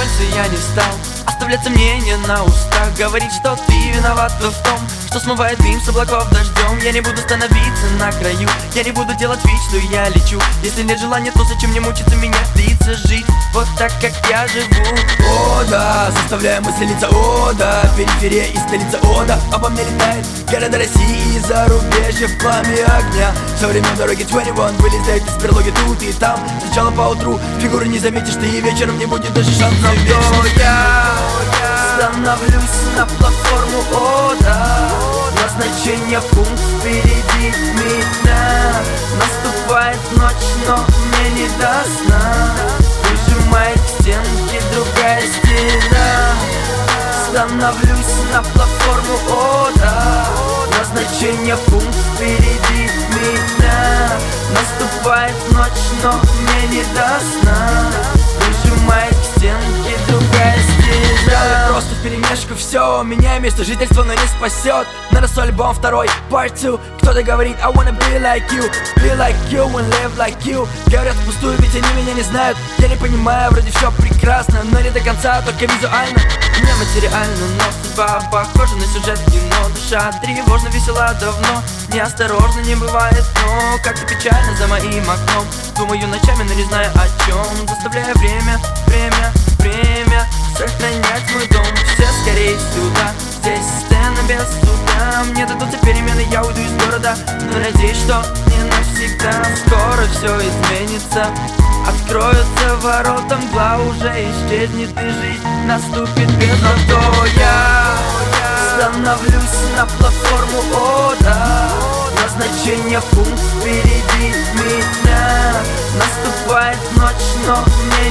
пользы я не стал оставлять сомнения на устах, говорить, что ты виновата в том, что смывает дым с облаков дождем. Я не буду становиться на краю, я не буду делать вид, что я лечу. Если нет желания, то зачем мне мучиться, меня длится жить вот так, как я живу. О да, заставляю мыслиться, о да, периферия и столица, о да, обо мне летает города России и зарубежья в пламя огня. Со времен дороги 21 вылезает из берлоги тут и там. Сначала поутру фигуры не заметишь ты, и вечером не будет даже шанса. Но я становлюсь на платформу, о да, назначение пункт впереди меня. Наступает ночь, но мне не до сна, прижимает к стенке другая стена. Становлюсь на платформу, о да, назначение пункт впереди меня. Наступает ночь, но мне не до сна, прижимает к стенке другая стена. Просто вперемешку все, меняю место жительства, но не спасет. На раз альбом второй, part 2. Кто-то говорит, I wanna be like you and live like you. Говорят впустую, ведь они меня не знают. Я не понимаю, вроде все прекрасно, но не до конца, только визуально. Не материально, но судьба похожа на сюжет кино. Душа тревожно, весела давно, неосторожно не бывает, но как-то печально за моим окном. Думаю ночами, но не знаю о чем, заставляя время сохранять мой дом. Все скорее сюда, здесь сцена без суда. Мне дадутся перемены, я уйду из города, но надеюсь, что не навсегда. Скоро все изменится, откроются ворота, мгла уже исчезнет и жизнь наступит без то я становлюсь на платформу, о да, назначение пункт впереди